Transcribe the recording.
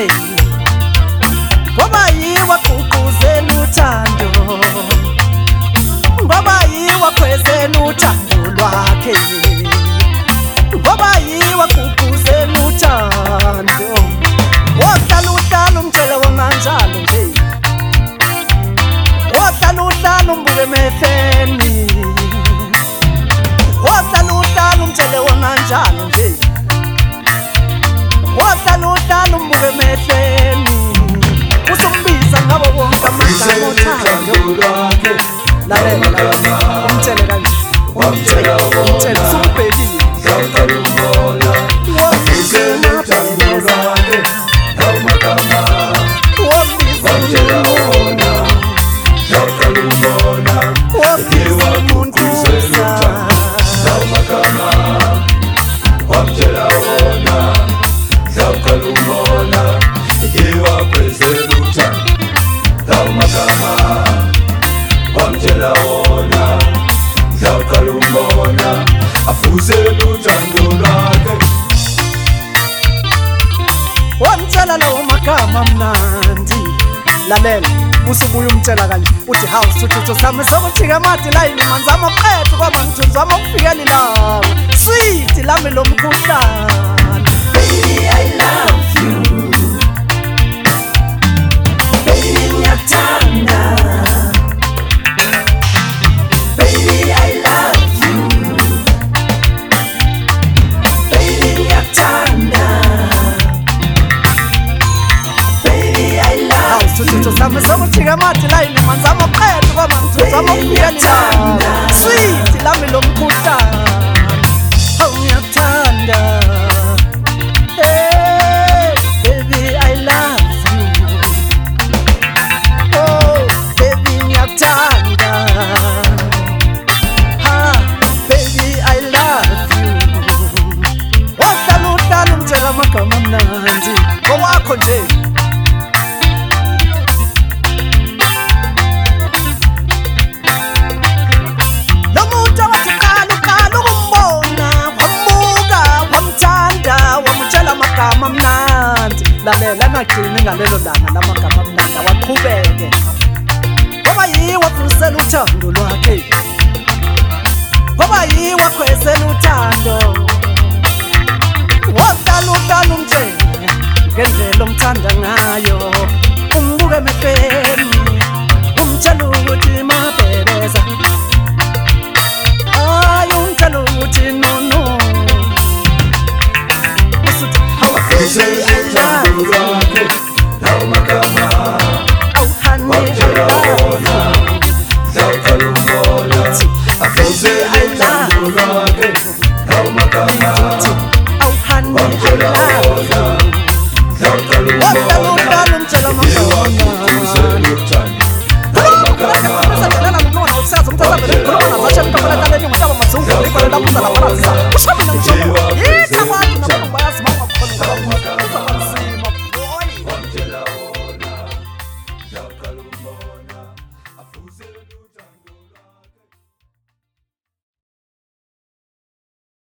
lwakhe ngoba yiwa gqugquzela uthando ngoba yiwa khwezela uthando lwakhe ngoba yiwa gqugquzela uthando wohlala uhlala umtshele wona njalo nje wohlala uhlala umbuke emehleni wohlala uhlala umtshele wona njalo nje wohlala uhlala umbuke emehleni usumbiza ngabo bonke amagama othando lwakhe lalela umtshele kanje umtshele usubhekile Zawuqala umbona wafisela uthando lwakhe amagama wamtshela wona zawuqala umbona yiwa gqugquzela uthando amagama wamtshela wona zawuqala umbona yiwa khwezela uthando amagama wamtshela wona zawuqala umbona afuzela uthando lwakhe wamtshela lawo magama mnandi lalela usubuya umtshela kanje uthi hawu sithuthu sami sokujika amadi layini manzama qethe kwaba ngithunzama ukufikela ilanga sithi lami lo mkhuhlane baby I love you baby ngiyakuthanda baby I love you baby ngiyakuthanda baby I love hawu sithuthu sami sokujika amadi layini manzama qethe kwaba ngithunzama ukufikela ilanga sithi lami lo mkhuhlane hawu ngiyakuthanda baby I love you oh baby ngiyakuthanda ha baby I love you wahlala uhlala umtshela amagama amnandi ngokwakho nje nomuntu awathi qala ukumbona wambuka wamthanda wamtshela amagama amnandi lalela angagcini ngalelo langa lamagama amnandi awaqhubeke ngoba yiwa fusela uthando lwakhe ngoba yiwa khwezela uthando wohlala uhlala umtshele ngendlela omthanda ngayo umbuke emehleni umtshela ukuthi mabhebeza hayi umtshela ukuthi no usuthi afuzela uthando lwakhe amagama wamtshela wona zawuqala umbona afuzela uthando lwakhe amagama wamtshela wona zawuqala umbona yiwa gqugquzela uthando amagama